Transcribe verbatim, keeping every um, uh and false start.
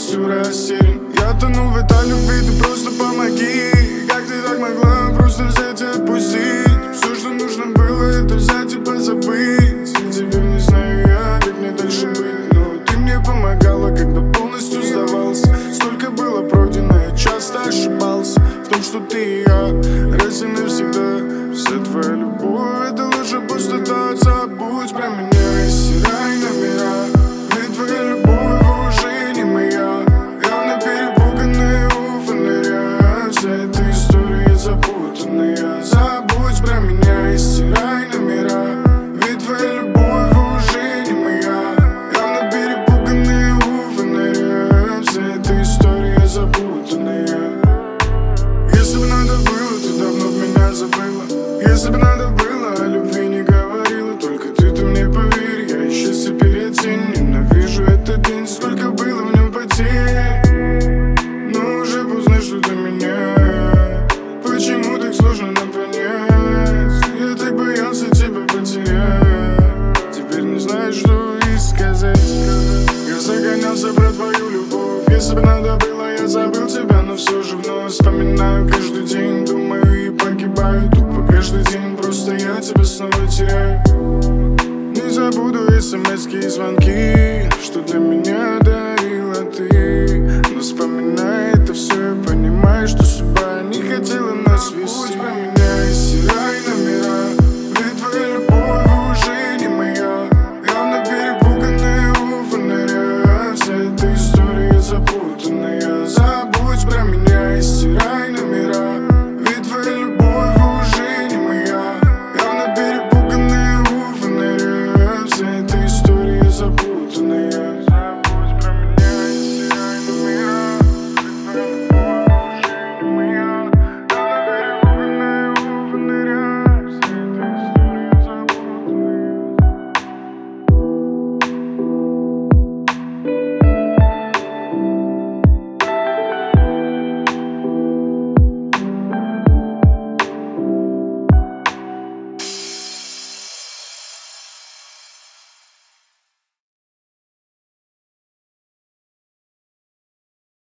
полностью растерян. Я тонул в этой любви, ты просто помоги. Как ты так могла просто взять и отпустить? Все, что нужно было, это взять и позабыть. И теперь не знаю я, как мне дальше быть. Но ты мне помогала, когда полностью сдавался. Столько было пройдено, я часто ошибался в том, что ты и я раз и навсегда. Вся твоя любовь — это лучше пустота. Забудь про меня и стирай номера. Ведь твоя любовь уже не моя. Явно перепуганная у фонаря. Вся эта история запутанная. Забудь про меня и стирай номера. Ведь твоя любовь уже не моя. Явно перепуганная у фонаря. Вся эта история запутанная. Если бы надо было, ты давно б меня забыла. Если бы надо было, о любви не говорила. Только ты-то мне поверь, я исчез теперь от тень. Ненавижу этот день, сколько было в нем потерь. Но уже поздно что-то менять. Почему так сложно нам понять? Я так боялся тебя потерять. Теперь не знаю, что и сказать. Я загонялся про твою любовь. Если бы надо было, я забыл тебя. Но все же вновь вспоминаю каждый день. Думаю и погибаю тупо каждый день. Просто я тебя снова теряю. Не забуду смс-ки и звонки, что для меня дарила ты. Но вспоминая это все, я понимаю, что судьба не хотела нас вести. Про меня и стирай номера. Ведь твоя любовь уже не моя. Явно перепуганная у фонаря. Вся эта история запутана.